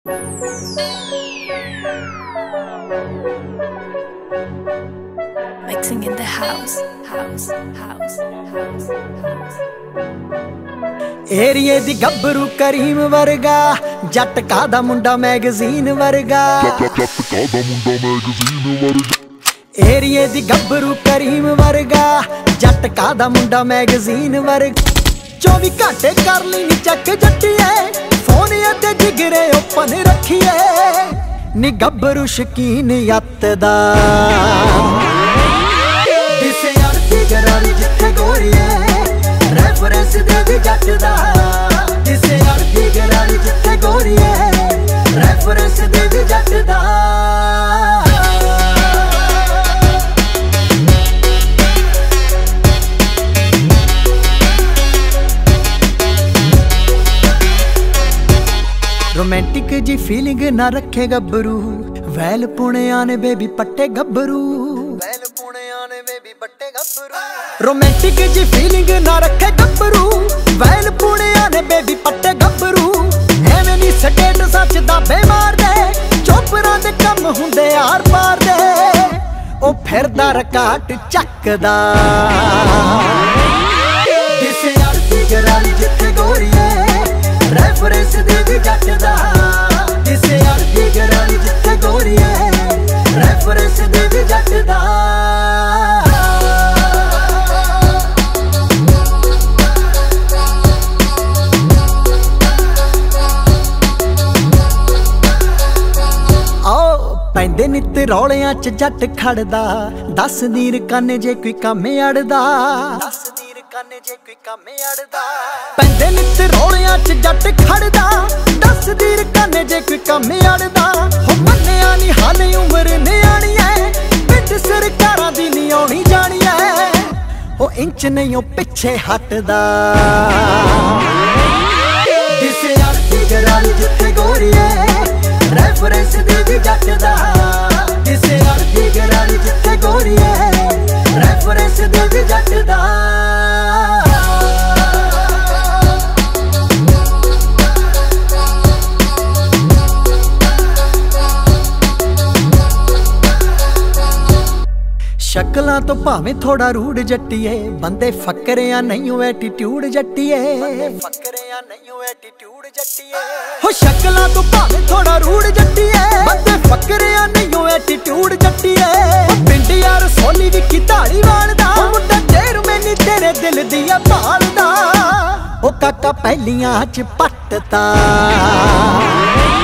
Mixing in the house. ਏਰੀਏ ਦੀ ਗੱਭਰੂ cream ਵਰਗਾ, ਜੱਟਕਾ ਦਾ ਮੁੰਡਾ ਮੈਗਜ਼ੀਨ ਵਰਗਾ। ਏਰੀਏ ਦੀ ਗੱਭਰੂ ਕਰੀਮ ਵਰਗਾ, ਜੱਟਕਾ ਦਾ ਮੁੰਡਾ ਮੈਗਜ਼ੀਨ ਵਰਗਾ। 24 ਘੰਟੇ ਕਰ ਲਈ ਨੀ ਚੱਕ ਜੱਟੀਏ, ਫੋਨ ਤੇ ਜਿਗਰੇ ਓਪਨ ਰੱਖੀਏ। ਨੀ ਗੱਭਰੂ ਸ਼ਕੀਨ ਯੱਤ ਦਾ, ਕਿਸੇ ਅੜਤੀ ਗਰਾਰੀ ਜਿੱਥੇ ਗੋਰੀਏ, ਰੈਫਰੈਂਸ ਦੇ ਦੀ ਜੱਟ ਦਾ। ਕਿਸੇ ਅੜਤੀ ਗਰਾਰੀ ਜਿੱਥੇ ਗੋਰੀਏ, ਰੈਫਰੈਂਸ ਦੇ ਦੀ ਜੱਟ ਦਾ। रोमांटिक जी फीलिंग ना रखे गब्बरू, वैल पुणिया ने बेबी पट्टे गब्बरू। वैल पुणिया ने बेबी पट्टे गब्बरू। रोमांटिक जी फीलिंग ना रखे गब्बरू, वैल पुणिया ने बेबी पट्टे गब्बरू। एवें नी स्टेट सच दाबे मार दे, चोपरां दे कम हुंदे आर पार दे। ओ फिरदा रकाट चकदा, किसे अड़ती गरारी जिथे गोरीए, रैफरेंस दे दी जट दा। किसे अड़ती गरारी जिथे गोरीए, रैफरेंस दे दी जट दा। पैंदे नित रौलियां च जट खड़दा, दस दीर काने जे कोई काम अड़दा। दस दीर काने जे कोई काम अड़दा। पैंदे नित रौलियां च जट खड़दा, दस दीर काने जे कोई काम अड़दा। हो मन्निया नी हाले उम्र न्याणी ऐ, पिंड सरकारां दी नी आउणी जाणी ऐ। हो इंच नहीं ओ पिछे हटदा, किसे अड़ती गरारी जिथे गोरीए, रैफरेंस दे दी जट दा। किसे अड़ती गरारी जिथे गोरीए, रैफरेंस दे दी जट दा। शक्लां तो भावें थोड़ा रूड जट्टीए, बंदे फकरिया नहीं एटीट्यूड जट्टीए। हो शक्लां तो भावें थोड़ा रूड जट्टीए, बंदे फकरिया नहीं एटीट्यूड जट्टीए। पिंड यार सोली विकी धालीवाल दा, मुंडा चेयरमैन तेरे दिल दिया भालदा। ओ काका पहलियां च पट्टदा।